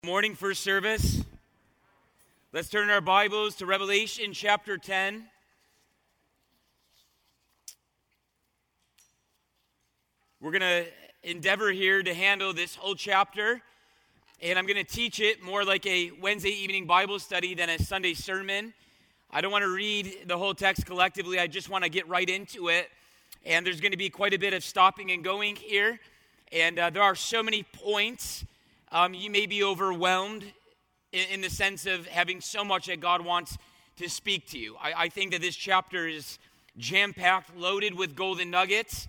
Morning, first service. Let's turn our Bibles to Revelation chapter 10. We're going to endeavor here to handle this whole chapter, and I'm going to teach it more like a Wednesday evening Bible study than a Sunday sermon. I don't want to read the whole text collectively. I just want to get right into it, and there's going to be quite a bit of stopping and going here, and there are so many points. You may be overwhelmed in the sense of having so much that God wants to speak to you. I think that this chapter is jam-packed, loaded with golden nuggets.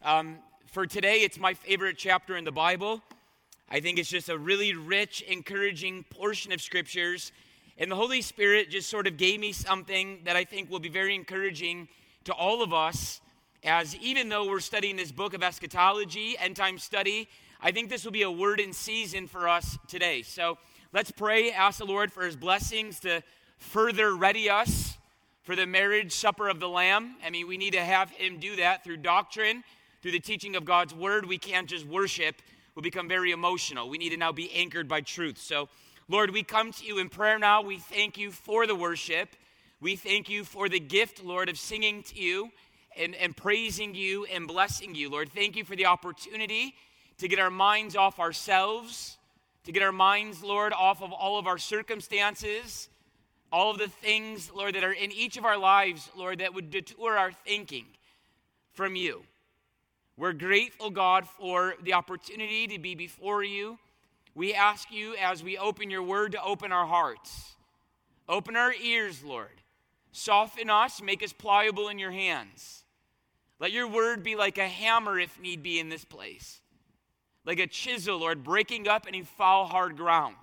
For today, it's my favorite chapter in the Bible. I think it's just a really rich, encouraging portion of scriptures. And the Holy Spirit just sort of gave me something that I think will be very encouraging to all of us, as even though we're studying this book of eschatology, end-time study, I think this will be a word in season for us today. So let's pray, ask the Lord for his blessings to further ready us for the marriage supper of the Lamb. I mean, we need to have him do that through doctrine, through the teaching of God's word. We can't just worship. We'll become very emotional. We need to now be anchored by truth. So, Lord, we come to you in prayer now. We thank you for the worship. We thank you for the gift, Lord, of singing to you and praising you and blessing you. Lord, thank you for the opportunity to get our minds off ourselves, to get our minds, Lord, off of all of our circumstances, all of the things, Lord, that are in each of our lives, Lord, that would detour our thinking from you. We're grateful, God, for the opportunity to be before you. We ask you, as we open your word, to open our hearts. Open our ears, Lord. Soften us, make us pliable in your hands. Let your word be like a hammer, if need be, in this place. Like a chisel, Lord, breaking up any foul, hard ground.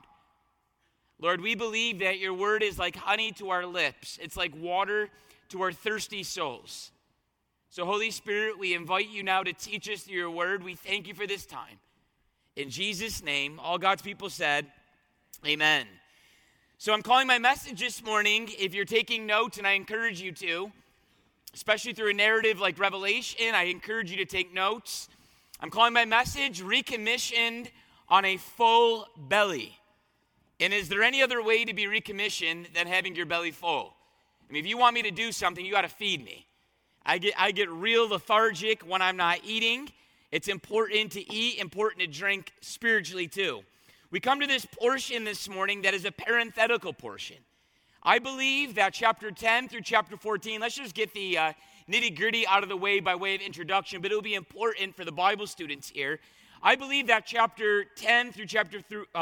Lord, we believe that your word is like honey to our lips. It's like water to our thirsty souls. So, Holy Spirit, we invite you now to teach us through your word. We thank you for this time. In Jesus' name, all God's people said, amen. So I'm calling my message this morning, if you're taking notes, and I encourage you to, especially through a narrative like Revelation, I encourage you to take notes. I'm calling my message, Recommissioned on a Full Belly. And is there any other way to be recommissioned than having your belly full? I mean, if you want me to do something, you got to feed me. I get real lethargic when I'm not eating. It's important to eat, important to drink spiritually too. We come to this portion this morning that is a parenthetical portion. I believe that chapter 10 through chapter 14, let's just get the nitty-gritty out of the way by way of introduction, but it will be important for the Bible students here. I believe that chapter 10 through chapter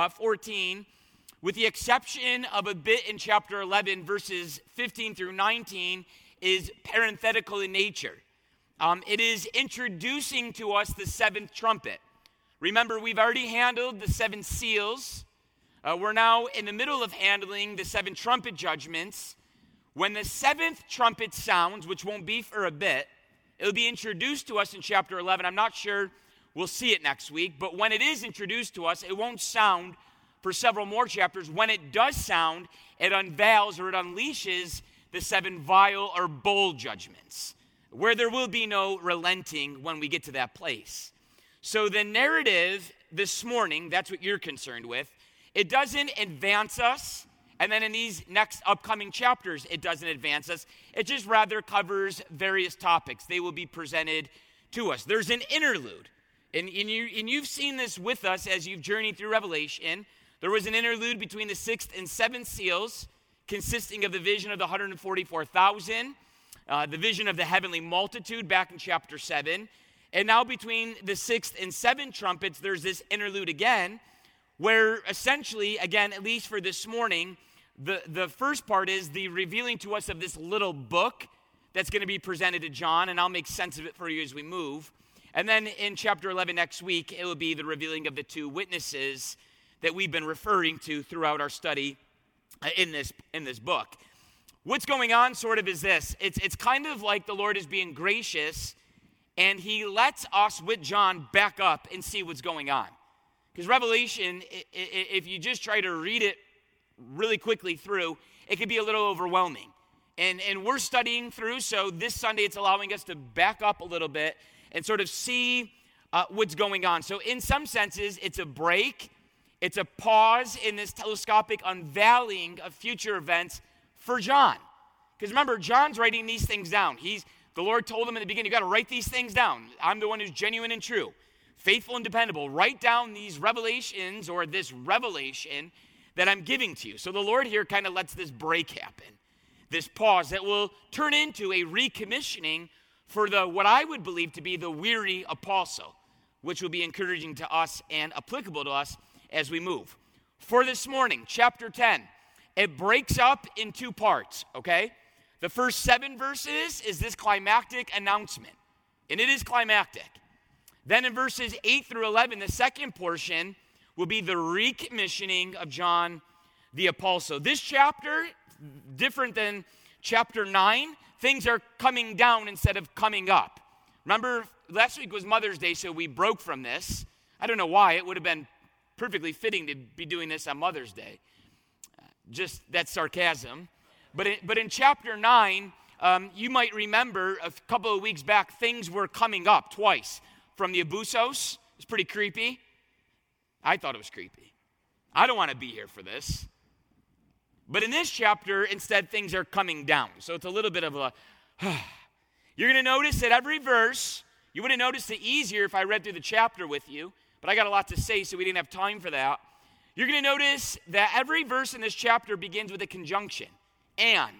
14, with the exception of a bit in chapter 11, verses 15 through 19, is parenthetical in nature. It is introducing to us the seventh trumpet. Remember, we've already handled the seven seals. We're now in the middle of handling the seven trumpet judgments. When the seventh trumpet sounds, which won't be for a bit, it'll be introduced to us in chapter 11. I'm not sure we'll see it next week, but when it is introduced to us, it won't sound for several more chapters. When it does sound, it unveils or it unleashes the seven vial or bowl judgments, where there will be no relenting when we get to that place. So the narrative this morning, that's what you're concerned with, it doesn't advance us. And then in these next upcoming chapters, it doesn't advance us. It just rather covers various topics. They will be presented to us. There's an interlude. And you've seen this with us as you've journeyed through Revelation. There was an interlude between the sixth and seventh seals, consisting of the vision of the 144,000, the vision of the heavenly multitude back in chapter 7. And now between the sixth and seventh trumpets, there's this interlude again, where essentially, again, at least for this morning, the first part is the revealing to us of this little book that's going to be presented to John, and I'll make sense of it for you as we move. And then in chapter 11 next week, it will be the revealing of the two witnesses that we've been referring to throughout our study in this book. What's going on sort of is this. It's kind of like the Lord is being gracious, and he lets us with John back up and see what's going on. Because Revelation, if you just try to read it really quickly through, it can be a little overwhelming. And we're studying through, so this Sunday it's allowing us to back up a little bit and sort of see what's going on. So in some senses, it's a break. It's a pause in this telescopic unveiling of future events for John. Because remember, John's writing these things down. The Lord told him in the beginning, you got to write these things down. I'm the one who's genuine and true, faithful and dependable. Write down these revelations or this revelation that I'm giving to you. So the Lord here kind of lets this break happen, this pause that will turn into a recommissioning for what I would believe to be the weary apostle, which will be encouraging to us and applicable to us as we move. For this morning, chapter 10, it breaks up in two parts, okay? The first 7 verses is this climactic announcement, and it is climactic. Then in verses 8 through 11, the second portion will be the recommissioning of John the apostle. This chapter, different than chapter 9, things are coming down instead of coming up. Remember, last week was Mother's Day, so we broke from this. I don't know why. It would have been perfectly fitting to be doing this on Mother's Day. Just that's sarcasm. But in chapter 9, you might remember a couple of weeks back, things were coming up twice. From the Abusos, it's pretty creepy. I thought it was creepy. I don't want to be here for this. But in this chapter, instead, things are coming down. So it's a little bit of a, you're going to notice that every verse, you would have noticed it easier if I read through the chapter with you, but I got a lot to say, so we didn't have time for that. You're going to notice that every verse in this chapter begins with a conjunction. And.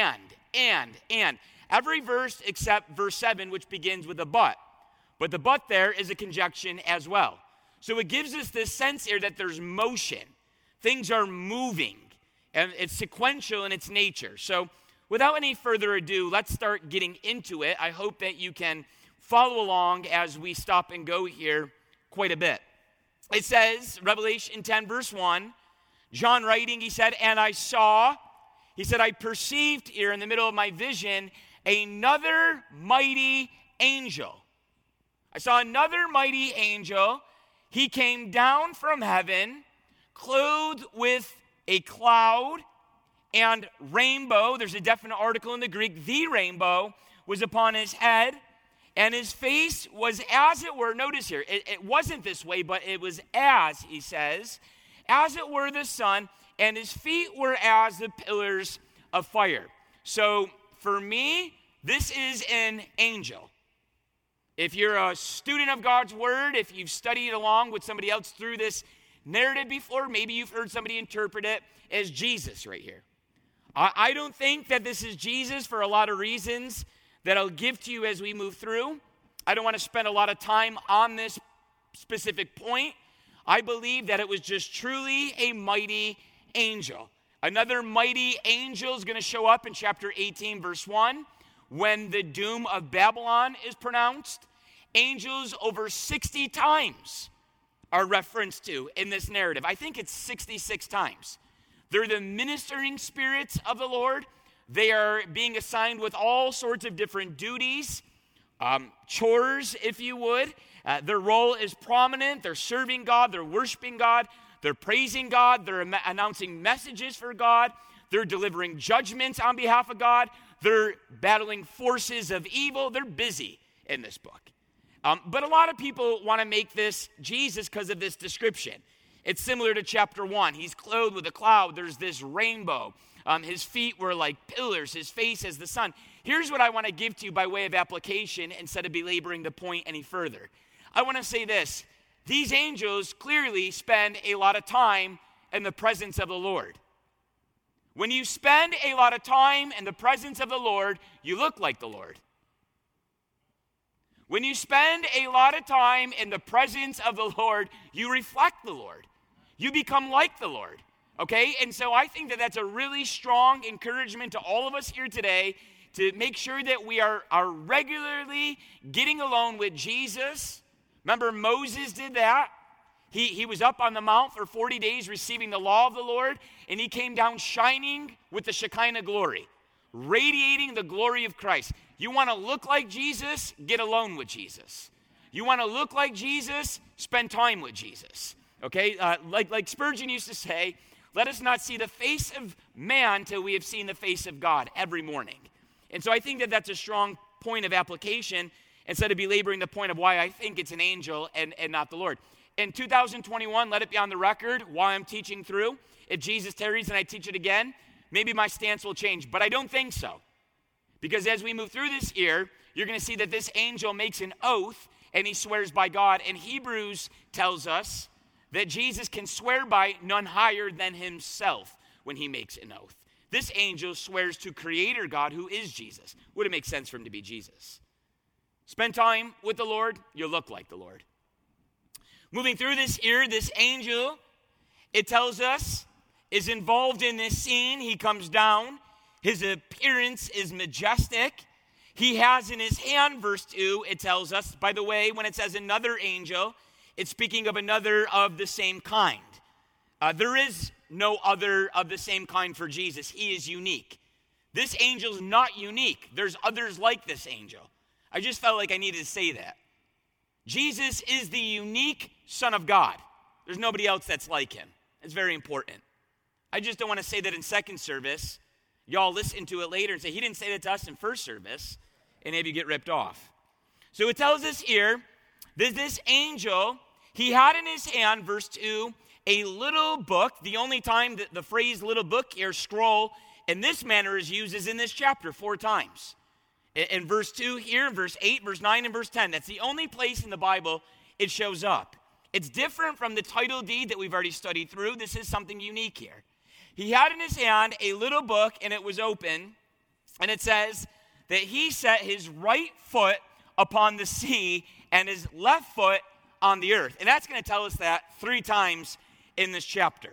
Every verse except verse 7, which begins with a but. But the but there is a conjunction as well. So it gives us this sense here that there's motion. Things are moving. And it's sequential in its nature. So without any further ado, let's start getting into it. I hope that you can follow along as we stop and go here quite a bit. It says, Revelation 10, verse 1, John writing, he said, and I saw, he said, I perceived here in the middle of my vision another mighty angel. I saw another mighty angel. He came down from heaven, clothed with a cloud and rainbow. There's a definite article in the Greek. The rainbow was upon his head, and his face was as it were. Notice here, it wasn't this way, but it was as, he says, as it were the sun, and his feet were as the pillars of fire. So for me, this is an angel. If you're a student of God's word, if you've studied along with somebody else through this narrative before, maybe you've heard somebody interpret it as Jesus right here. I don't think that this is Jesus for a lot of reasons that I'll give to you as we move through. I don't want to spend a lot of time on this specific point. I believe that it was just truly a mighty angel. Another mighty angel is going to show up in chapter 18, verse 1, when the doom of Babylon is pronounced. Angels over 60 times are referenced to in this narrative. I think it's 66 times. They're the ministering spirits of the Lord. They are being assigned with all sorts of different duties, chores, if you would. Their role is prominent. They're serving God. They're worshiping God. They're praising God. They're announcing messages for God. They're delivering judgments on behalf of God. They're battling forces of evil. They're busy in this book. But a lot of people want to make this Jesus because of this description. It's similar to chapter 1. He's clothed with a cloud. There's this rainbow. His feet were like pillars. His face as the sun. Here's what I want to give to you by way of application instead of belaboring the point any further. I want to say this. These angels clearly spend a lot of time in the presence of the Lord. When you spend a lot of time in the presence of the Lord, you look like the Lord. When you spend a lot of time in the presence of the Lord, you reflect the Lord. You become like the Lord, okay? And so I think that that's a really strong encouragement to all of us here today to make sure that we are regularly getting alone with Jesus. Remember, Moses did that. He was up on the mount for 40 days receiving the law of the Lord, and he came down shining with the Shekinah glory, radiating the glory of Christ. You want to look like Jesus? Get alone with Jesus. You want to look like Jesus? Spend time with Jesus. Okay? Like Spurgeon used to say, let us not see the face of man till we have seen the face of God every morning. And so I think that that's a strong point of application instead of belaboring the point of why I think it's an angel and not the Lord. in 2021, let it be on the record while I'm teaching through. If Jesus tarries and I teach it again, maybe my stance will change, but I don't think so. Because as we move through this year, you're going to see that this angel makes an oath and he swears by God. And Hebrews tells us that Jesus can swear by none higher than himself when he makes an oath. This angel swears to Creator God, who is Jesus. Would it make sense for him to be Jesus? Spend time with the Lord, you'll look like the Lord. Moving through this year, this angel, it tells us, is involved in this scene. He comes down. His appearance is majestic. He has in his hand, verse 2, it tells us, by the way, when it says another angel, it's speaking of another of the same kind. There is no other of the same kind for Jesus. He is unique. This angel's not unique. There's others like this angel. I just felt like I needed to say that. Jesus is the unique Son of God. There's nobody else that's like him. It's very important. I just don't want to say that in second service. Y'all listen to it later and say, he didn't say that to us in first service, and maybe you get ripped off. So it tells us here that this angel, he had in his hand, verse 2, a little book. The only time that the phrase little book here, scroll, in this manner is used is in this chapter 4 times. In verse 2 here, verse 8, verse 9, and verse 10. That's the only place in the Bible it shows up. It's different from the title deed that we've already studied through. This is something unique here. He had in his hand a little book, and it was open, and it says that he set his right foot upon the sea and his left foot on the earth. And that's going to tell us that 3 times in this chapter.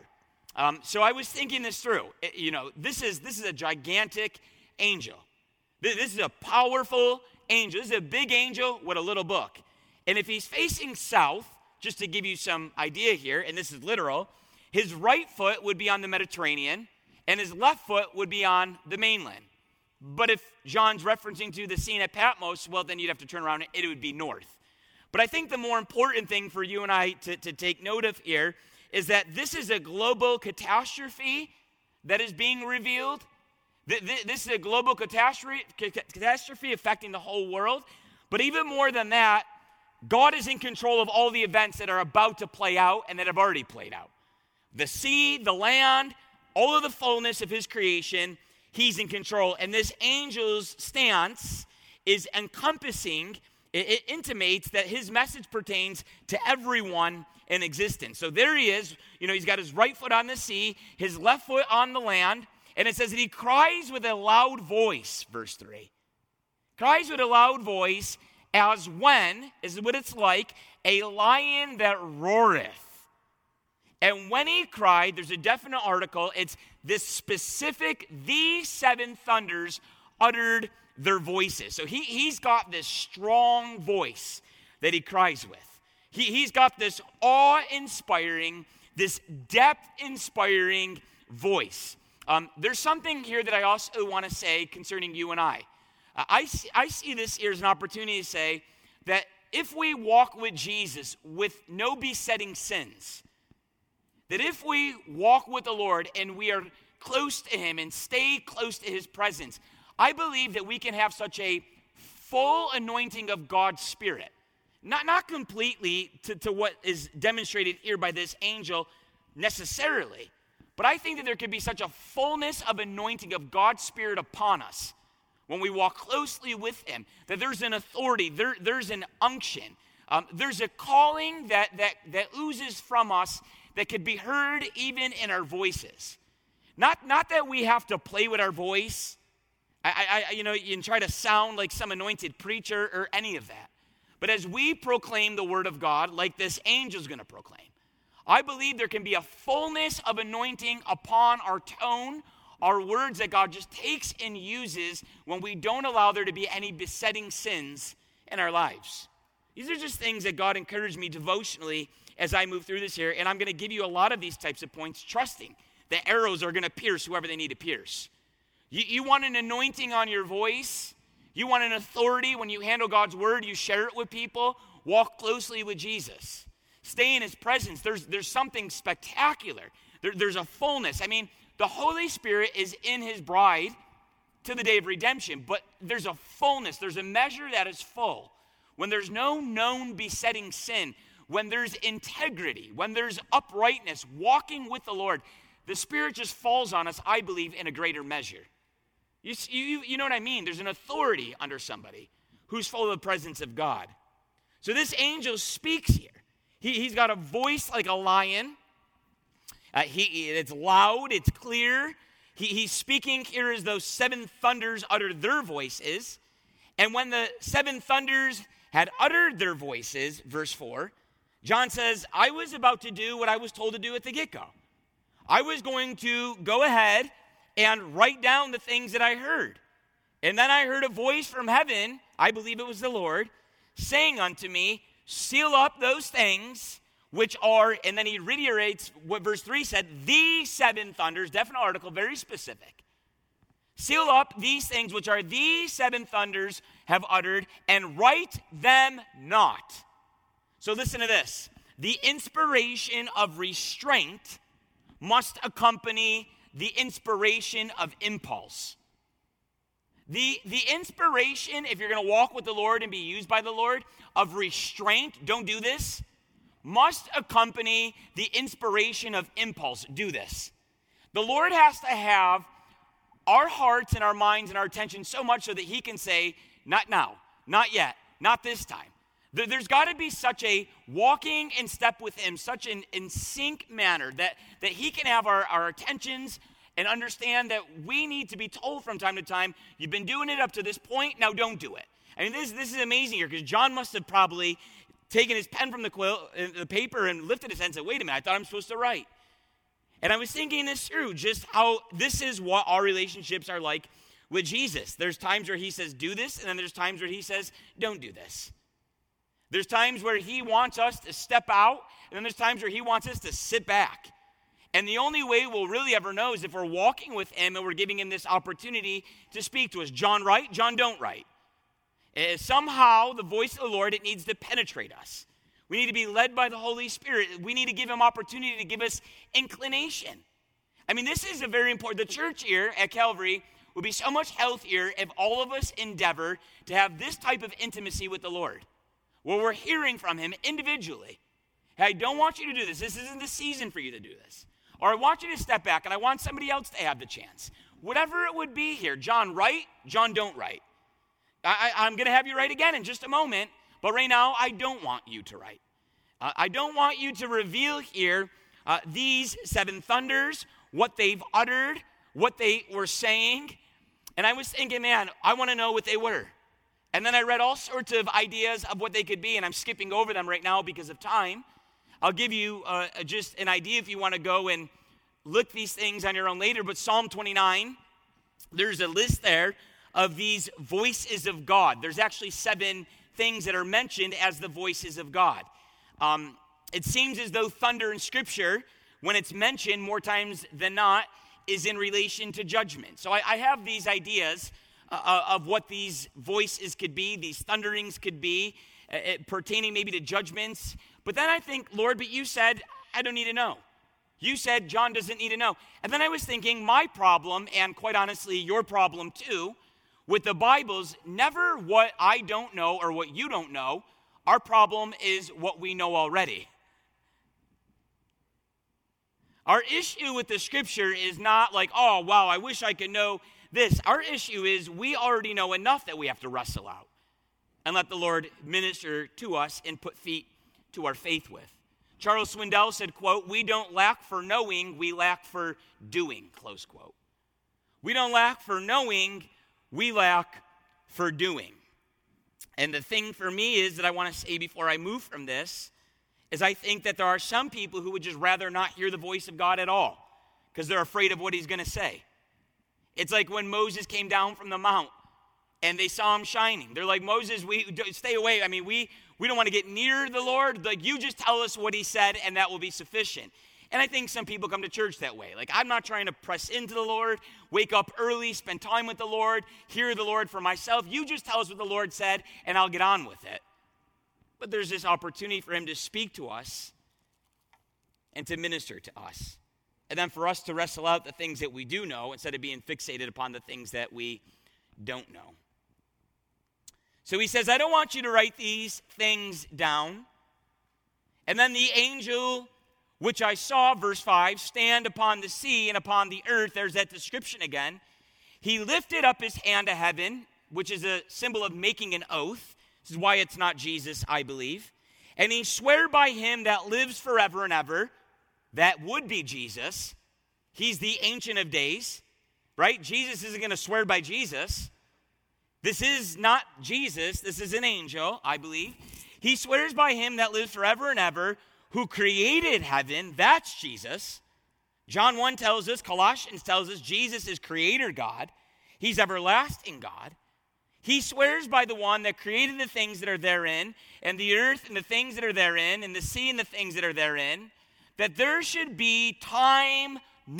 So I was thinking this through. This is a gigantic angel. This is a powerful angel. This is a big angel with a little book. And if he's facing south, just to give you some idea here, and this is literal, his right foot would be on the Mediterranean, and his left foot would be on the mainland. But if John's referencing to the scene at Patmos, well, then you'd have to turn around and it would be north. But I think the more important thing for you and I to take note of here is that this is a global catastrophe that is being revealed. This is a global catastrophe affecting the whole world. But even more than that, God is in control of all the events that are about to play out and that have already played out. The sea, the land, all of the fullness of his creation, he's in control. And this angel's stance is encompassing, it intimates that his message pertains to everyone in existence. So there he is, he's got his right foot on the sea, his left foot on the land, and it says that he cries with a loud voice, verse 3. Cries with a loud voice as when, is what it's like, a lion that roareth. And when he cried, there's a definite article, it's this specific, these 7 thunders uttered their voices. So he's got this strong voice that he cries with. He's got this awe-inspiring, this depth-inspiring voice. There's something here that I also want to say concerning you and I. I see this here as an opportunity to say that if we walk with Jesus with no besetting sins, that if we walk with the Lord and we are close to him and stay close to his presence, I believe that we can have such a full anointing of God's Spirit. Not completely to what is demonstrated here by this angel necessarily, but I think that there could be such a fullness of anointing of God's Spirit upon us when we walk closely with him, that there's an authority, there's an unction, there's a calling that oozes from us that could be heard even in our voices. Not that we have to play with our voice, and try to sound like some anointed preacher or any of that. But as we proclaim the word of God, like this angel's going to proclaim, I believe there can be a fullness of anointing upon our tone, our words that God just takes and uses when we don't allow there to be any besetting sins in our lives. These are just things that God encouraged me devotionally as I move through this here, and I'm going to give you a lot of these types of points, trusting that arrows are going to pierce whoever they need to pierce. You want an anointing on your voice? You want an authority when you handle God's word, you share it with people? Walk closely with Jesus. Stay in his presence. There's something spectacular. There's a fullness. I mean, the Holy Spirit is in his bride to the day of redemption, but there's a fullness. There's a measure that is full. When there's no known besetting sin, when there's integrity, when there's uprightness, walking with the Lord, the Spirit just falls on us, I believe, in a greater measure. You know what I mean? There's an authority under somebody who's full of the presence of God. So this angel speaks here. He's got a voice like a lion. It's loud, it's clear. He's speaking here as though seven thunders uttered their voices. And when the seven thunders had uttered their voices, verse 4, John says, I was about to do what I was told to do at the get-go. I was going to go ahead and write down the things that I heard. And then I heard a voice from heaven, I believe it was the Lord, saying unto me, seal up those things which are, and then he reiterates what verse 3 said, the seven thunders, definite article, very specific. Seal up these things which are the seven thunders have uttered, and write them not. So listen to this. The inspiration of restraint must accompany the inspiration of impulse. The inspiration, if you're going to walk with the Lord and be used by the Lord, of restraint, don't do this, must accompany the inspiration of impulse. Do this. The Lord has to have our hearts and our minds and our attention so much so that he can say, not now, not yet, not this time. There's got to be such a walking in step with him, such an in sync manner that he can have our attentions and understand that we need to be told from time to time, you've been doing it up to this point, now don't do it. I mean, this is amazing here because John must have probably taken his pen from the paper and lifted his head and said, wait a minute, I thought I'm supposed to write. And I was thinking this through, just how this is what our relationships are like with Jesus. There's times where he says, do this, and then there's times where he says, don't do this. There's times where he wants us to step out, and then there's times where he wants us to sit back. And the only way we'll really ever know is if we're walking with him and we're giving him this opportunity to speak to us. John write, John don't write. Somehow, the voice of the Lord, it needs to penetrate us. We need to be led by the Holy Spirit. We need to give him opportunity to give us inclination. I mean, this is a very important. The church here at Calvary would be so much healthier if all of us endeavor to have this type of intimacy with the Lord, where we're hearing from him individually. Hey, I don't want you to do this. This isn't the season for you to do this. Or I want you to step back, and I want somebody else to have the chance. Whatever it would be here. John write, John don't write. I'm going to have you write again in just a moment, but right now I don't want you to write. I don't want you to reveal here these seven thunders, what they've uttered, what they were saying. And I was thinking, man, I want to know what they were. And then I read all sorts of ideas of what they could be, and I'm skipping over them right now because of time. I'll give you just an idea if you want to go and look these things on your own later. But Psalm 29, there's a list there of these voices of God. There's actually seven things that are mentioned as the voices of God. It seems as though thunder in Scripture, when it's mentioned more times than not, is in relation to judgment. So I have these ideas of what these voices could be, these thunderings could be, pertaining maybe to judgments. But then I think, Lord, but you said, I don't need to know. You said John doesn't need to know. And then I was thinking, my problem, and quite honestly, your problem too, with the Bible's never what I don't know or what you don't know. Our problem is what we know already. Our issue with the Scripture is not like, oh, wow, I wish I could know this. Our issue is we already know enough that we have to wrestle out and let the Lord minister to us and put feet to our faith with. Charles Swindoll said, quote, we don't lack for knowing, we lack for doing, close quote. We don't lack for knowing, we lack for doing. And the thing for me is that I want to say before I move from this is I think that there are some people who would just rather not hear the voice of God at all because they're afraid of what he's going to say. It's like when Moses came down from the mount and they saw him shining. They're like, Moses, stay away. I mean, we don't want to get near the Lord. Like, you just tell us what he said and that will be sufficient. And I think some people come to church that way. Like, I'm not trying to press into the Lord, wake up early, spend time with the Lord, hear the Lord for myself. You just tell us what the Lord said, and I'll get on with it. But there's this opportunity for him to speak to us and to minister to us. And then for us to wrestle out the things that we do know instead of being fixated upon the things that we don't know. So he says, I don't want you to write these things down. And then the angel which I saw, verse 5, stand upon the sea and upon the earth. There's that description again. He lifted up his hand to heaven, which is a symbol of making an oath. This is why it's not Jesus, I believe. And he swore by him that lives forever and ever. That would be Jesus. He's the Ancient of Days, right? Jesus isn't going to swear by Jesus. This is not Jesus. This is an angel, I believe. He swears by him that lives forever and ever, who created heaven. That's Jesus. John 1 tells us, Colossians tells us, Jesus is creator God. He's everlasting God. He swears by the one that created the things that are therein, and the earth and the things that are therein, and the sea and the things that are therein, that there should be time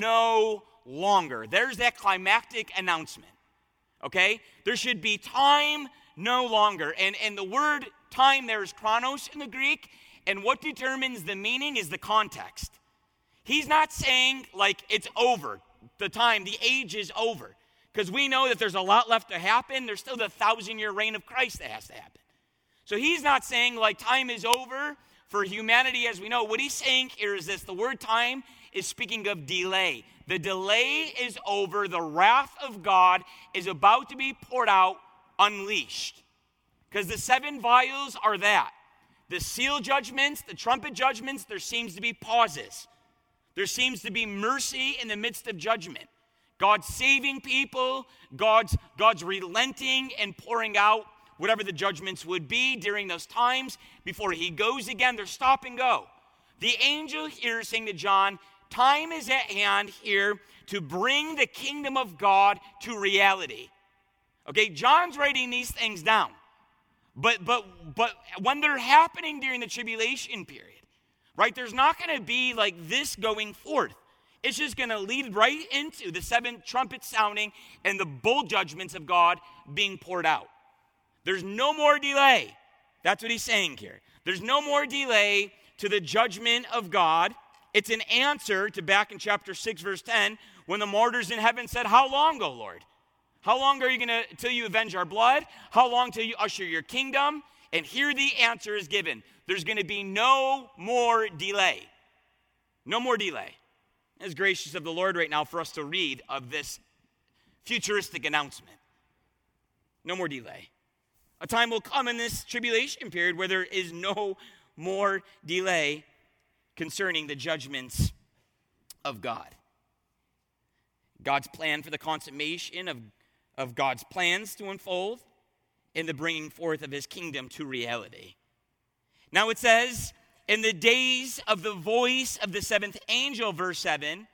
no longer. There's that climactic announcement, okay? There should be time no longer. And the word time there is chronos in the Greek, and what determines the meaning is the context. He's not saying like it's over, the time, the age is over, because we know that there's a lot left to happen. There's still the 1,000-year reign of Christ that has to happen. So he's not saying like time is over for humanity as we know. What he's saying here is this: the word time is speaking of delay. The delay is over. The wrath of God is about to be poured out, unleashed. Because the 7 vials are that. The seal judgments, the trumpet judgments, there seems to be pauses. There seems to be mercy in the midst of judgment. God's saving people, God's relenting and pouring out whatever the judgments would be during those times before he goes again. They're stop and go. The angel here is saying to John, time is at hand here to bring the kingdom of God to reality. Okay, John's writing these things down. But when they're happening during the tribulation period, right, there's not going to be like this going forth. It's just going to lead right into the 7 trumpets sounding and the bowl judgments of God being poured out. There's no more delay. That's what he's saying here. There's no more delay to the judgment of God. It's an answer to back in chapter 6, verse 10, when the martyrs in heaven said, "How long, O Lord? How long are you going to, till you avenge our blood? How long till you usher your kingdom?" And here the answer is given. There's going to be no more delay. No more delay. It's gracious of the Lord right now for us to read of this futuristic announcement. No more delay. A time will come in this tribulation period where there is no more delay concerning the judgments of God. God's plan for the consummation of God's plans to unfold in the bringing forth of his kingdom to reality. Now it says, in the days of the voice of the 7th angel, verse 7,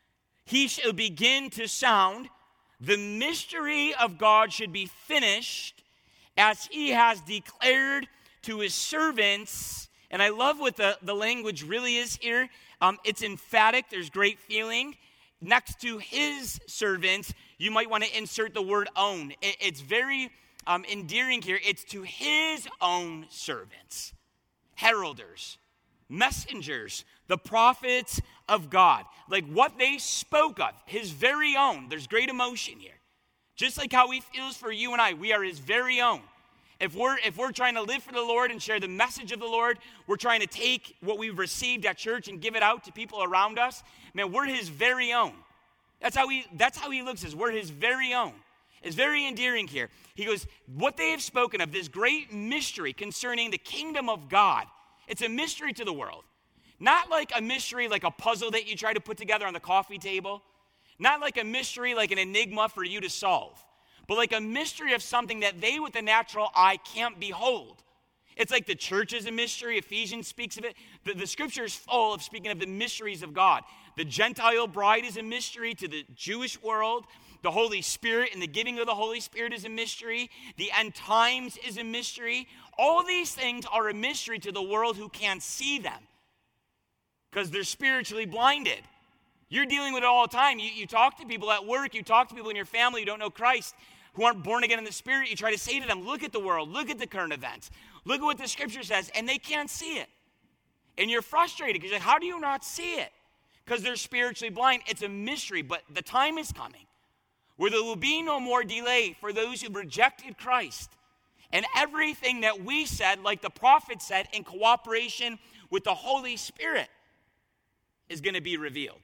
he shall begin to sound. The mystery of God should be finished as he has declared to his servants. And I love what the language really is here. It's emphatic. There's great feeling. Next to his servants, you might want to insert the word own. It's very endearing here. It's to his own servants, heralders, messengers, the prophets of God. Like what they spoke of, his very own. There's great emotion here. Just like how he feels for you and I, we are his very own. If we're trying to live for the Lord and share the message of the Lord, we're trying to take what we've received at church and give it out to people around us. Man, we're his very own. That's how he looks at us. We're his very own. It's very endearing here. He goes, what they have spoken of, this great mystery concerning the kingdom of God. It's a mystery to the world. Not like a mystery like a puzzle that you try to put together on the coffee table. Not like a mystery like an enigma for you to solve. But like a mystery of something that they with the natural eye can't behold. It's like the church is a mystery. Ephesians speaks of it. The scripture is full of speaking of the mysteries of God. The Gentile bride is a mystery to the Jewish world. The Holy Spirit and the giving of the Holy Spirit is a mystery. The end times is a mystery. All these things are a mystery to the world who can't see them because they're spiritually blinded. You're dealing with it all the time. You talk to people at work. You talk to people in your family who don't know Christ, who aren't born again in the Spirit. You try to say to them, look at the world. Look at the current events. Look at what the Scripture says. And they can't see it. And you're frustrated because you're like, how do you not see it? Because they're spiritually blind. It's a mystery, but the time is coming where there will be no more delay for those who rejected Christ. And everything that we said, like the prophet said, in cooperation with the Holy Spirit is going to be revealed.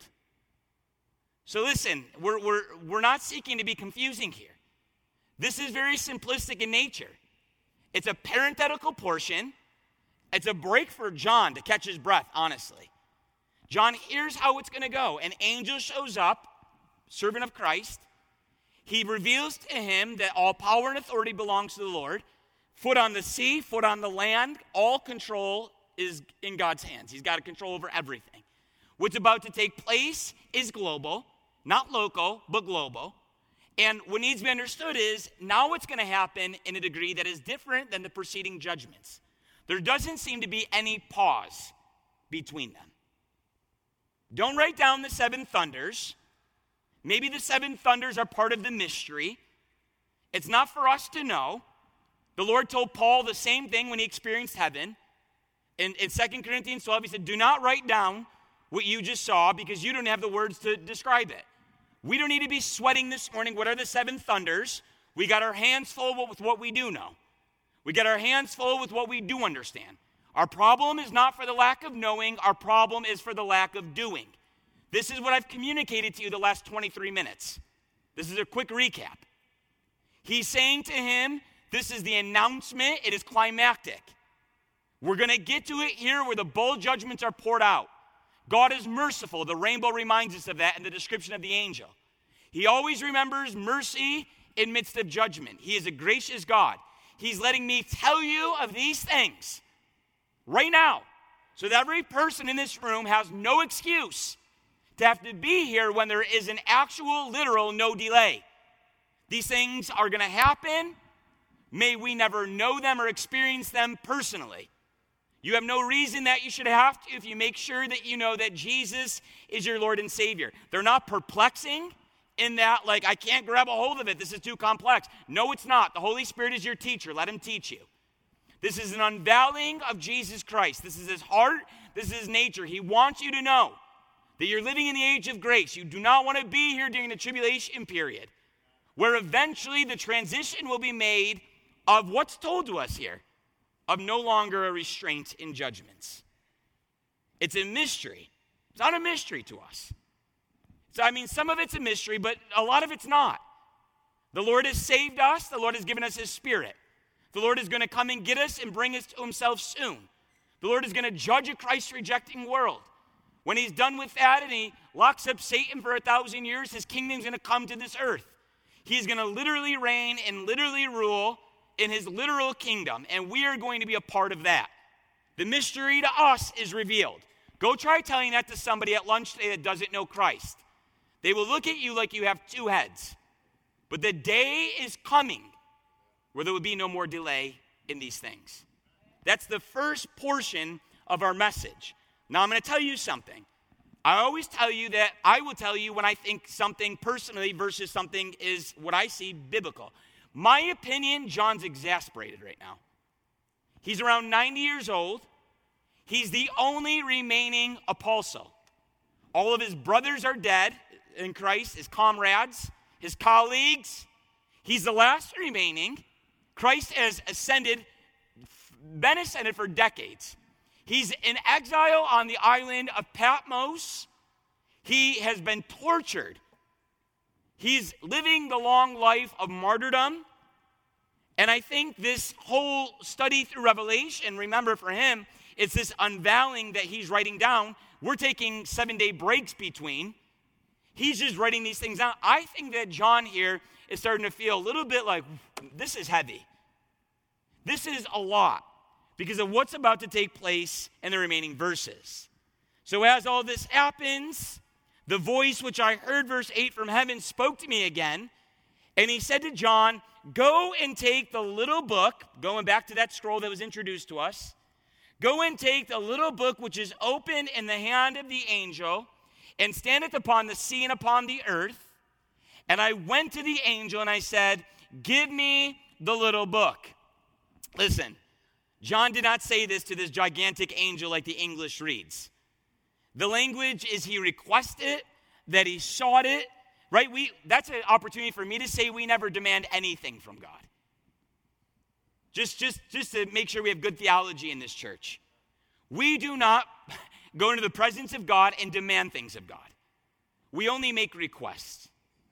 So listen, we're not seeking to be confusing here. This is very simplistic in nature. It's a parenthetical portion. It's a break for John to catch his breath, honestly. John hears how it's going to go. An angel shows up, servant of Christ. He reveals to him that all power and authority belongs to the Lord. Foot on the sea, foot on the land, all control is in God's hands. He's got control over everything. What's about to take place is global, not local, but global. And what needs to be understood is now what's going to happen in a degree that is different than the preceding judgments. There doesn't seem to be any pause between them. Don't write down the 7 thunders. Maybe the 7 thunders are part of the mystery. It's not for us to know. The Lord told Paul the same thing when he experienced heaven. In 2 Corinthians 12, he said, do not write down what you just saw because you don't have the words to describe it. We don't need to be sweating this morning. What are the 7 thunders? We got our hands full with what we do know. We got our hands full with what we do understand. Our problem is not for the lack of knowing. Our problem is for the lack of doing. This is what I've communicated to you the last 23 minutes. This is a quick recap. He's saying to him, this is the announcement. It is climactic. We're going to get to it here where the bowl judgments are poured out. God is merciful. The rainbow reminds us of that in the description of the angel. He always remembers mercy in midst of judgment. He is a gracious God. He's letting me tell you of these things right now so that every person in this room has no excuse to have to be here when there is an actual, literal no delay. These things are going to happen. May we never know them or experience them personally. You have no reason that you should have to if you make sure that you know that Jesus is your Lord and Savior. They're not perplexing in that, like, I can't grab a hold of it. This is too complex. No, it's not. The Holy Spirit is your teacher. Let him teach you. This is an unveiling of Jesus Christ. This is his heart. This is his nature. He wants you to know that you're living in the age of grace. You do not want to be here during the tribulation period, where eventually the transition will be made of what's told to us here, of no longer a restraint in judgments. It's a mystery. It's not a mystery to us. So, some of it's a mystery, but a lot of it's not. The Lord has saved us. The Lord has given us his Spirit. The Lord is going to come and get us and bring us to himself soon. The Lord is going to judge a Christ-rejecting world. When he's done with that and he locks up Satan for 1,000 years, his kingdom's going to come to this earth. He's going to literally reign and literally rule in his literal kingdom, and we are going to be a part of that. The mystery to us is revealed. Go try telling that to somebody at lunch today that doesn't know Christ. They will look at you like you have 2 heads. But the day is coming where there will be no more delay in these things. That's the first portion of our message. Now I'm going to tell you something. I always tell you that I will tell you when I think something personally versus something is what I see biblical. My opinion, John's exasperated right now. He's around 90 years old. He's the only remaining apostle. All of his brothers are dead in Christ, his comrades, his colleagues. He's the last remaining. Christ has been ascended for decades. He's in exile on the island of Patmos. He has been tortured. He's living the long life of martyrdom. And I think this whole study through Revelation, remember for him, it's this unveiling that he's writing down. We're taking 7-day breaks between. He's just writing these things down. I think that John here is starting to feel a little bit like, this is heavy. This is a lot because of what's about to take place in the remaining verses. So as all this happens, the voice which I heard, verse 8, from heaven spoke to me again, and he said to John, go and take the little book, going back to that scroll that was introduced to us, go and take the little book which is open in the hand of the angel, and stand it upon the sea and upon the earth. And I went to the angel and I said, give me the little book. Listen, John did not say this to this gigantic angel like the English reads. The language is he requested it, that he sought it, right? That's an opportunity for me to say we never demand anything from God. Just to make sure we have good theology in this church. We do not go into the presence of God and demand things of God. We only make requests.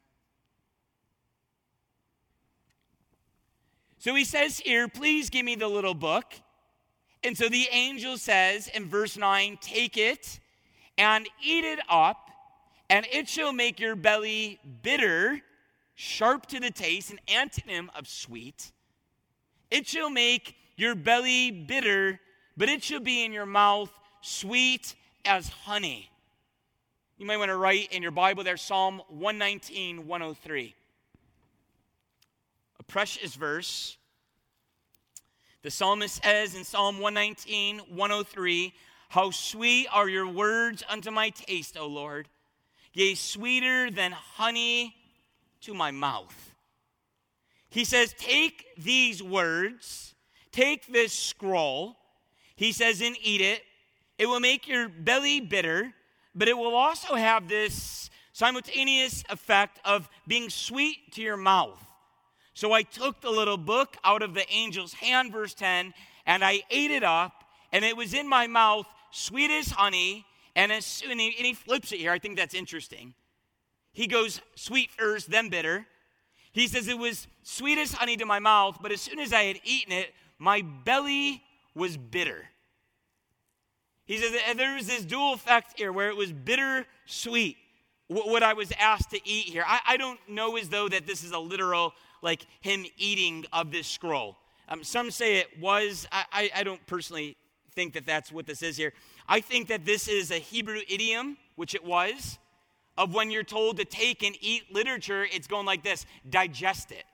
So he says here, please give me the little book. And so the angel says in verse 9, take it and eat it up, and it shall make your belly bitter, sharp to the taste, an antonym of sweet. It shall make your belly bitter, but it shall be in your mouth sweet as honey. You might want to write in your Bible there, Psalm 119, 103. A precious verse. The psalmist says in Psalm 119, 103, how sweet are your words unto my taste, O Lord, yea, sweeter than honey to my mouth. He says, take these words, take this scroll, he says, and eat it. It will make your belly bitter, but it will also have this simultaneous effect of being sweet to your mouth. So I took the little book out of the angel's hand, verse 10, and I ate it up, and it was in my mouth sweet as honey, and he flips it here. I think that's interesting. He goes sweet first, then bitter. He says it was sweet as honey to my mouth, but as soon as I had eaten it, my belly was bitter. He says there was this dual effect here where it was bitter, sweet, what I was asked to eat here. I don't know as though that this is a literal, like him eating of this scroll. Some say it was. I don't personally think that that's what this is here. I think that this is a Hebrew idiom, which it was, of when you're told to take and eat literature, it's going like this: digest it.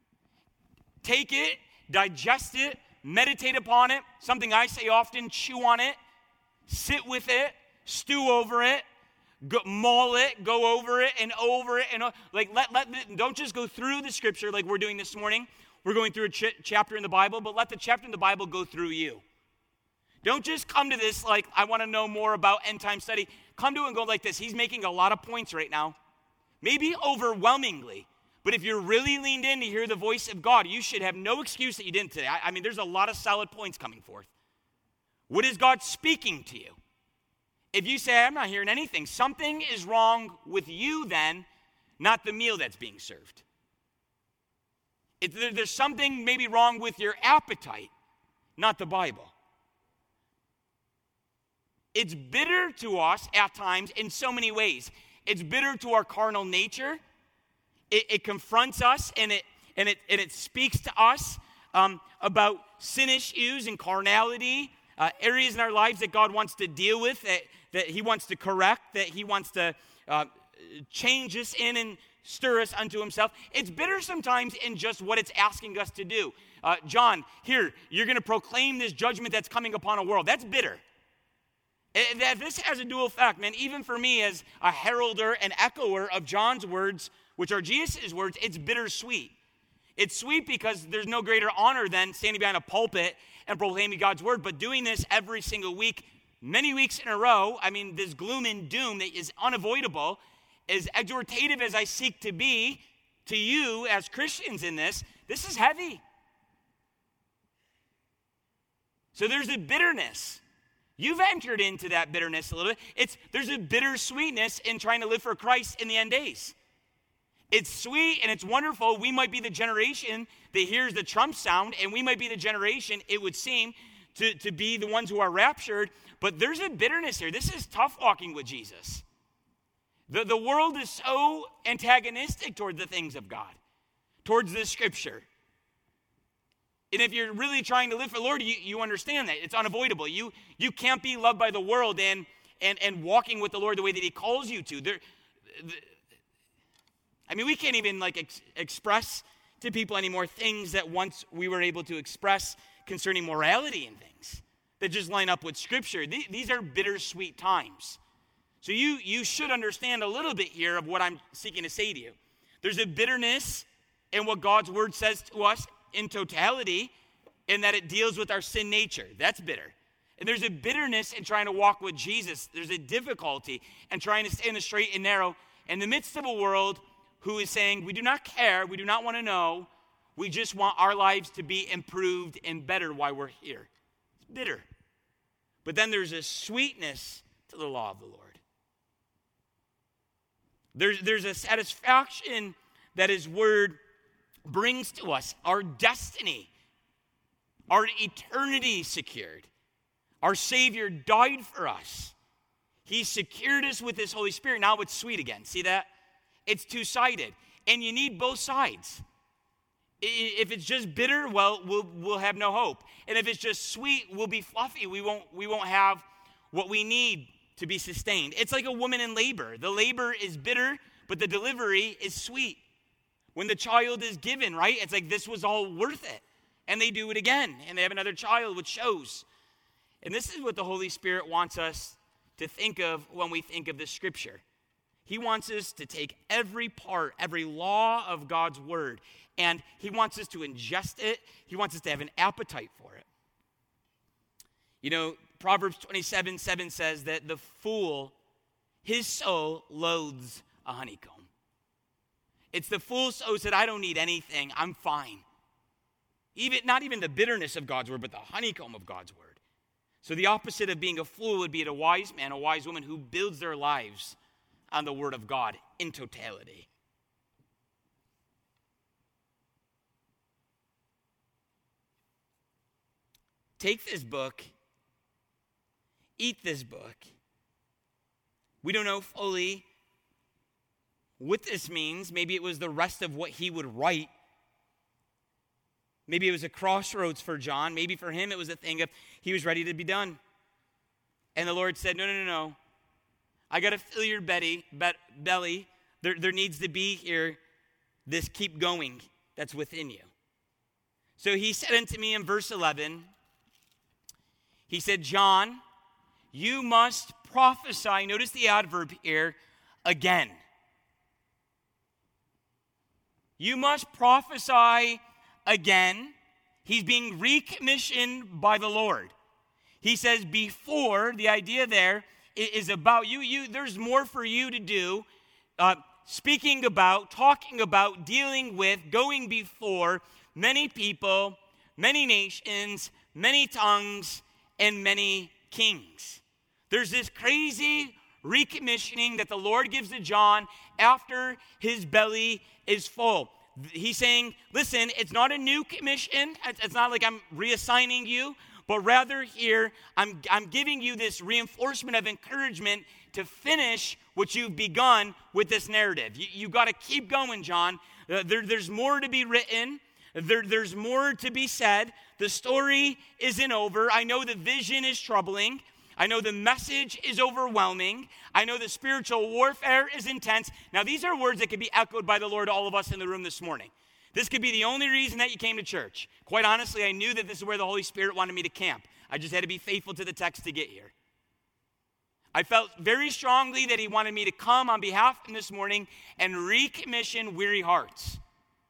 Take it, digest it, meditate upon it. Something I say often: chew on it, sit with it, stew over it, maul it, go over it, and like don't just go through the scripture like we're doing this morning. We're going through a chapter in the Bible, but let the chapter in the Bible go through you. Don't just come to this like, I want to know more about end time study. Come to it and go like this. He's making a lot of points right now, maybe overwhelmingly. But if you're really leaned in to hear the voice of God, you should have no excuse that you didn't today. I mean, there's a lot of solid points coming forth. What is God speaking to you? If you say, I'm not hearing anything, something is wrong with you then, not the meal that's being served. There's something maybe wrong with your appetite, not the Bible. It's bitter to us at times in so many ways. It's bitter to our carnal nature. It confronts us and it speaks to us about sin issues and carnality, areas in our lives that God wants to deal with, that he wants to correct, that he wants to change us in and stir us unto himself. It's bitter sometimes in just what it's asking us to do. John, here, you're going to proclaim this judgment that's coming upon a world. That's bitter. This has a dual effect, man. Even for me as a heralder and echoer of John's words, which are Jesus' words, it's bittersweet. It's sweet because there's no greater honor than standing behind a pulpit and proclaiming God's word, but doing this every single week, many weeks in a row, I mean, this gloom and doom that is unavoidable, as exhortative as I seek to be to you as Christians in this is heavy. So there's a bitterness. You've entered into that bitterness a little bit. There's a bittersweetness in trying to live for Christ in the end days. It's sweet and it's wonderful. We might be the generation that hears the trump sound, and we might be the generation, it would seem, to be the ones who are raptured. But there's a bitterness here. This is tough walking with Jesus. The world is so antagonistic toward the things of God, towards the scripture. And if you're really trying to live for the Lord, you understand that. It's unavoidable. You can't be loved by the world and walking with the Lord the way that he calls you to. We can't even express to people anymore things that once we were able to express concerning morality and things that just line up with Scripture. These are bittersweet times. So you should understand a little bit here of what I'm seeking to say to you. There's a bitterness in what God's word says to us in totality, in that it deals with our sin nature. That's bitter. And there's a bitterness in trying to walk with Jesus. There's a difficulty in trying to stay in the straight and narrow in the midst of a world who is saying, we do not care, we do not want to know, we just want our lives to be improved and better while we're here. It's bitter. But then there's a sweetness to the law of the Lord. There's a satisfaction that his word brings to us, our destiny, our eternity secured. Our Savior died for us. He secured us with his Holy Spirit. Now it's sweet again. See that? It's two-sided. And you need both sides. If it's just bitter, well, we'll have no hope. And if it's just sweet, we'll be fluffy. We won't have what we need to be sustained. It's like a woman in labor. The labor is bitter, but the delivery is sweet. When the child is given, right? It's like this was all worth it. And they do it again, and they have another child, which shows. And this is what the Holy Spirit wants us to think of when we think of this scripture. He wants us to take every part, every law of God's word, and he wants us to ingest it. He wants us to have an appetite for it. You know, Proverbs 27:7 says that the fool, his soul loathes a honeycomb. It's the fool's soul said, I don't need anything. I'm fine. Not even the bitterness of God's word, but the honeycomb of God's word. So the opposite of being a fool would be a wise man, a wise woman who builds their lives on the word of God in totality. Take this book, eat this book. We don't know fully what this means. Maybe it was the rest of what he would write. Maybe it was a crossroads for John. Maybe for him it was a thing of he was ready to be done. And the Lord said, no. I got to fill your belly. There needs to be here this keep going that's within you. So he said unto me in verse 11, he said, John, you must prophesy. Notice the adverb here, again. You must prophesy again. He's being recommissioned by the Lord. He says before, the idea there is about you. There's more for you to do. Speaking about, talking about, dealing with, going before many people, many nations, many tongues, and many kings. There's this crazy recommissioning that the Lord gives to John after his belly is full. He's saying, listen, it's not a new commission. It's not like I'm reassigning you, but rather here, I'm giving you this reinforcement of encouragement to finish what you've begun with this narrative. You got to keep going, John. There's more to be written. There's more to be said. The story isn't over. I know the vision is troubling. I know the message is overwhelming. I know the spiritual warfare is intense. Now, these are words that could be echoed by the Lord to all of us in the room this morning. This could be the only reason that you came to church. Quite honestly, I knew that this is where the Holy Spirit wanted me to camp. I just had to be faithful to the text to get here. I felt very strongly that he wanted me to come on behalf of him this morning and recommission weary hearts.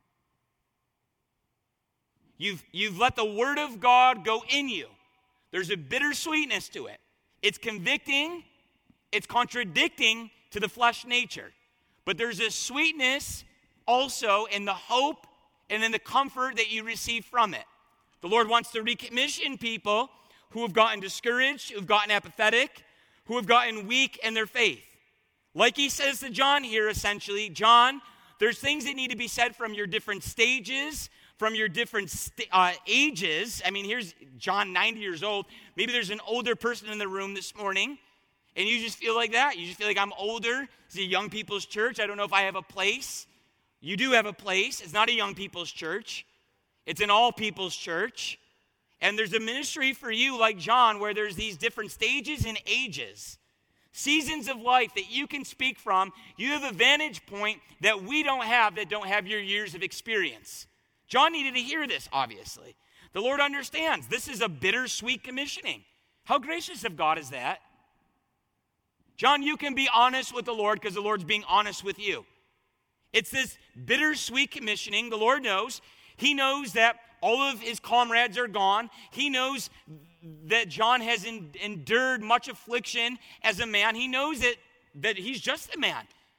You've let the word of God go in you. There's a bittersweetness to it. It's convicting. It's contradicting to the flesh nature. But there's a sweetness also in the hope and in the comfort that you receive from it. The Lord wants to recommission people who have gotten discouraged, who have gotten apathetic, who have gotten weak in their faith. Like he says to John here, essentially, John, there's things that need to be said from your different stages, from your different ages. I mean, here's John, 90 years old. Maybe there's an older person in the room this morning, and you just feel like that. You just feel like I'm older. It's a young people's church. I don't know if I have a place. You do have a place. It's not a young people's church. It's an all people's church. And there's a ministry for you like John where there's these different stages and ages, seasons of life that you can speak from. You have a vantage point that we don't have, that don't have your years of experience. John needed to hear this, obviously. The Lord understands. This is a bittersweet commissioning. How gracious of God is that? John, you can be honest with the Lord because the Lord's being honest with you. It's this bittersweet commissioning. The Lord knows. He knows that all of his comrades are gone. He knows that John has endured much affliction as a man. He knows that he's just a man.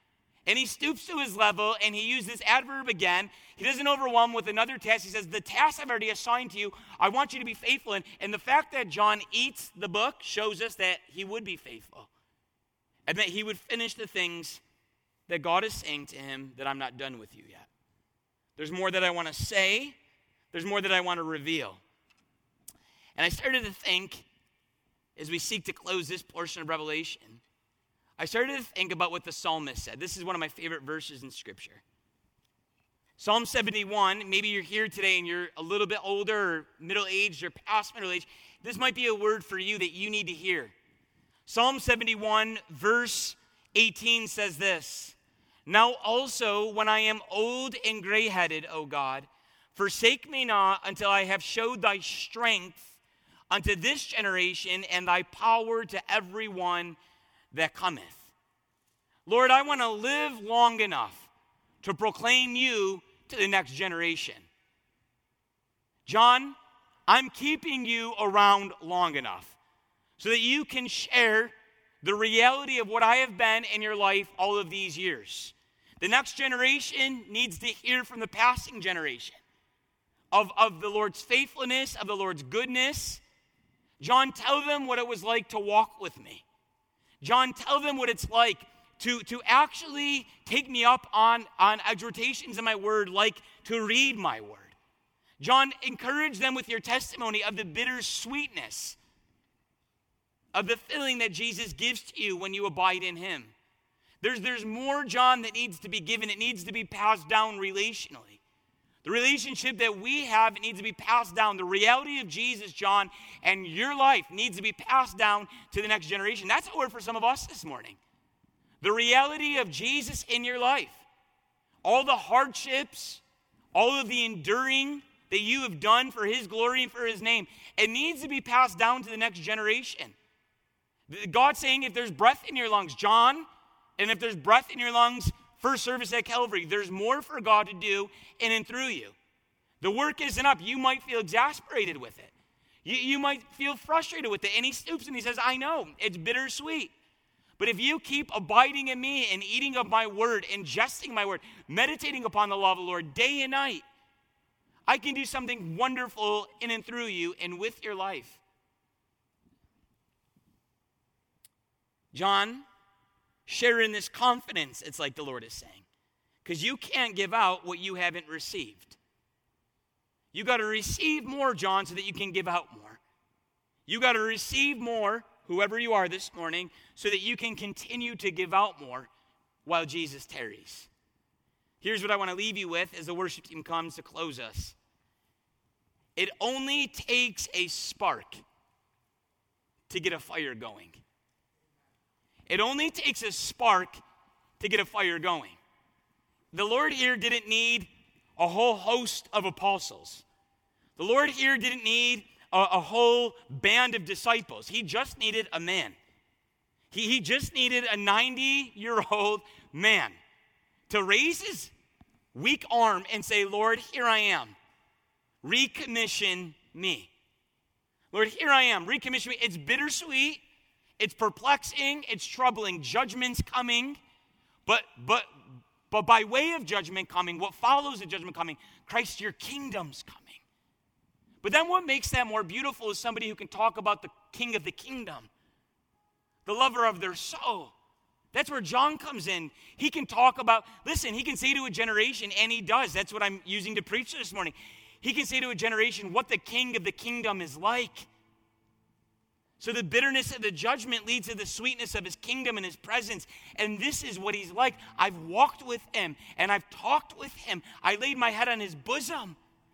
And he stoops to his level, and he uses this adverb again. He doesn't overwhelm with another task. He says, the task I've already assigned to you, I want you to be faithful in. And the fact that John eats the book shows us that he would be faithful. And that he would finish the things that God is saying to him, that I'm not done with you yet. There's more that I want to say. There's more that I want to reveal. And I started to think, as we seek to close this portion of Revelation, I started to think about what the psalmist said. This is one of my favorite verses in Scripture. Psalm 71, maybe you're here today and you're a little bit older or middle-aged or past middle-aged. This might be a word for you that you need to hear. Psalm 71, verse 18 says this, "Now also, when I am old and gray-headed, O God, forsake me not until I have showed thy strength unto this generation and thy power to every one that cometh." Lord, I want to live long enough to proclaim you to the next generation. John, I'm keeping you around long enough so that you can share the reality of what I have been in your life all of these years. The next generation needs to hear from the passing generation of the Lord's faithfulness, of the Lord's goodness. John, tell them what it was like to walk with me. John, tell them what it's like to actually take me up on exhortations in my word, like to read my word. John, encourage them with your testimony of the bitter sweetness of the feeling that Jesus gives to you when you abide in him. There's more, John, that needs to be given. It needs to be passed down relationally. The relationship that we have, it needs to be passed down. The reality of Jesus, John, and your life needs to be passed down to the next generation. That's a word for some of us this morning. The reality of Jesus in your life. All the hardships, all of the enduring that you have done for his glory and for his name, it needs to be passed down to the next generation. God's saying, if there's breath in your lungs, John, and if there's breath in your lungs, first service at Calvary, there's more for God to do in and through you. The work isn't up. You might feel exasperated with it. You might feel frustrated with it. And he stoops and he says, I know, it's bittersweet. But if you keep abiding in me and eating of my word, ingesting my word, meditating upon the law of the Lord day and night, I can do something wonderful in and through you and with your life. John, share in this confidence, it's like the Lord is saying. Because you can't give out what you haven't received. You got to receive more, John, so that you can give out more. You got to receive more, whoever you are this morning, so that you can continue to give out more while Jesus tarries. Here's what I want to leave you with as the worship team comes to close us. It only takes a spark to get a fire going. It only takes a spark to get a fire going. The Lord here didn't need a whole host of apostles. The Lord here didn't need a whole band of disciples. He just needed a man. He just needed a 90-year-old man to raise his weak arm and say, Lord, here I am. Recommission me. Lord, here I am. Recommission me. It's bittersweet. It's perplexing, it's troubling. Judgment's coming, but by way of judgment coming, what follows the judgment coming, Christ, your kingdom's coming. But then what makes that more beautiful is somebody who can talk about the king of the kingdom, the lover of their soul. That's where John comes in. He can talk about, listen, he can say to a generation, and he does. That's what I'm using to preach this morning. He can say to a generation what the king of the kingdom is like. So the bitterness of the judgment leads to the sweetness of his kingdom and his presence. And this is what he's like. I've walked with him and I've talked with him. I laid my head on his bosom.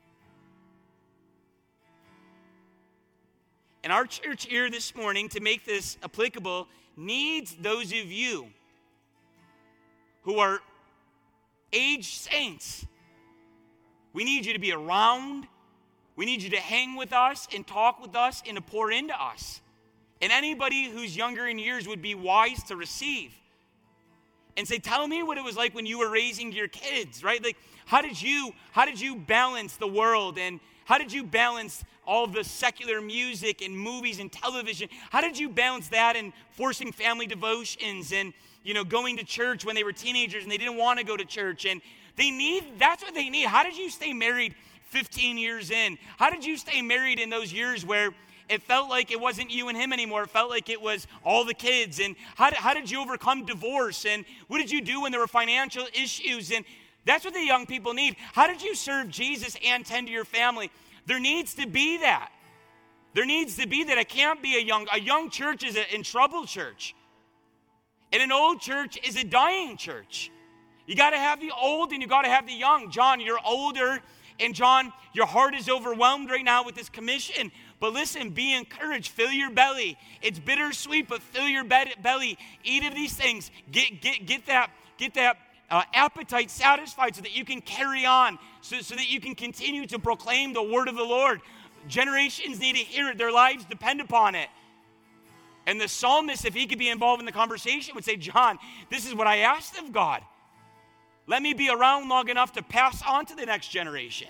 And our church here this morning, to make this applicable, needs those of you who are aged saints. We need you to be around. We need you to hang with us and talk with us and to pour into us. And anybody who's younger in years would be wise to receive. And say, tell me what it was like when you were raising your kids, right? Like, how did you balance the world? And How did you balance all the secular music and movies and television? How did you balance that and forcing family devotions and, going to church when they were teenagers and they didn't want to go to church? And that's what they need. How did you stay married 15 years in? How did you stay married in those years where it felt like it wasn't you and him anymore? It felt like it was all the kids. And how did you overcome divorce? And what did you do when there were financial issues? And that's what the young people need. How did you serve Jesus and tend to your family? There needs to be that. There needs to be that. It can't be a young church is in trouble church. And an old church is a dying church. You got to have the old and you got to have the young. John, you're older. And John, your heart is overwhelmed right now with this commission. But listen, be encouraged. Fill your belly. It's bittersweet, but fill your belly. Eat of these things. Get that appetite satisfied so that you can carry on, so that you can continue to proclaim the word of the Lord. Generations need to hear it. Their lives depend upon it. And the psalmist, if he could be involved in the conversation, would say, John, this is what I asked of God. Let me be around long enough to pass on to the next generation.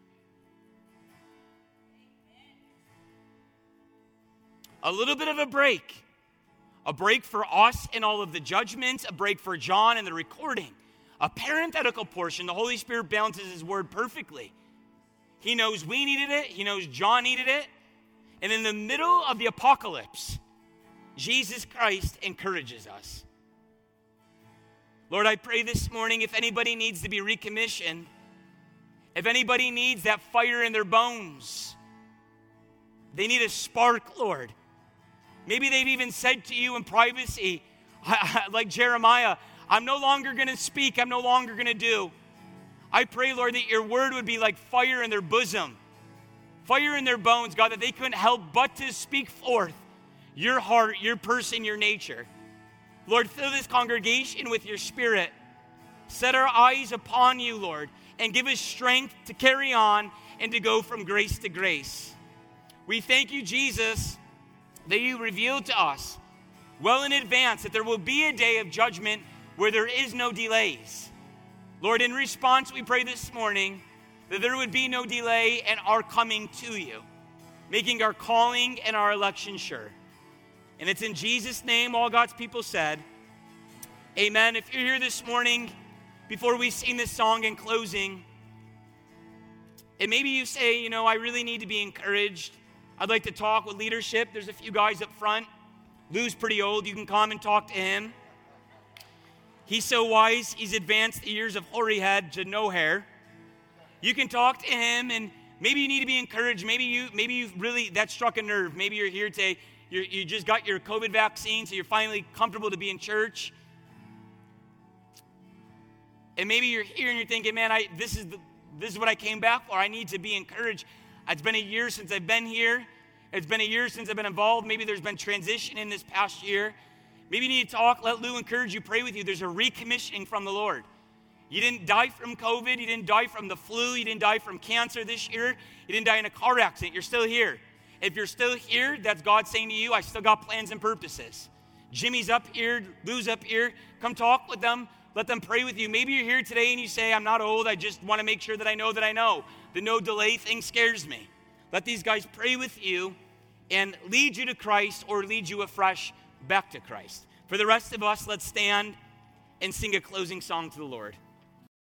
A little bit of a break. A break for us and all of the judgments, a break for John and the recording. A parenthetical portion, the Holy Spirit balances his word perfectly. He knows we needed it. He knows John needed it. And in the middle of the apocalypse, Jesus Christ encourages us. Lord, I pray this morning if anybody needs to be recommissioned, if anybody needs that fire in their bones, they need a spark, Lord. Maybe they've even said to you in privacy, like Jeremiah, I'm no longer going to speak. I'm no longer going to do. I pray, Lord, that your word would be like fire in their bosom, fire in their bones, God, that they couldn't help but to speak forth your heart, your person, your nature. Lord, fill this congregation with your spirit. Set our eyes upon you, Lord, and give us strength to carry on and to go from grace to grace. We thank you, Jesus, that you revealed to us well in advance that there will be a day of judgment where there is no delays. Lord, in response, we pray this morning that there would be no delay in our coming to you, making our calling and our election sure. And it's in Jesus' name all God's people said, amen. If you're here this morning, before we sing this song in closing, and maybe you say, I really need to be encouraged. I'd like to talk with leadership. There's a few guys up front. Lou's pretty old. You can come and talk to him. He's so wise. He's advanced the years of hoary head to no hair. You can talk to him, and maybe you need to be encouraged. Maybe you really, that struck a nerve. Maybe you're here today. You just got your COVID vaccine, so you're finally comfortable to be in church. And maybe you're here and you're thinking, man, this is what I came back for. I need to be encouraged. It's been a year since I've been here. It's been a year since I've been involved. Maybe there's been transition in this past year. Maybe you need to talk. Let Lou encourage you, pray with you. There's a recommissioning from the Lord. You didn't die from COVID. You didn't die from the flu. You didn't die from cancer this year. You didn't die in a car accident. You're still here. If you're still here, that's God saying to you, I still got plans and purposes. Jimmy's up here. Lou's up here. Come talk with them. Let them pray with you. Maybe you're here today and you say, I'm not old. I just want to make sure that I know that I know. The no delay thing scares me. Let these guys pray with you and lead you to Christ or lead you afresh back to Christ. For the rest of us, let's stand and sing a closing song to the Lord.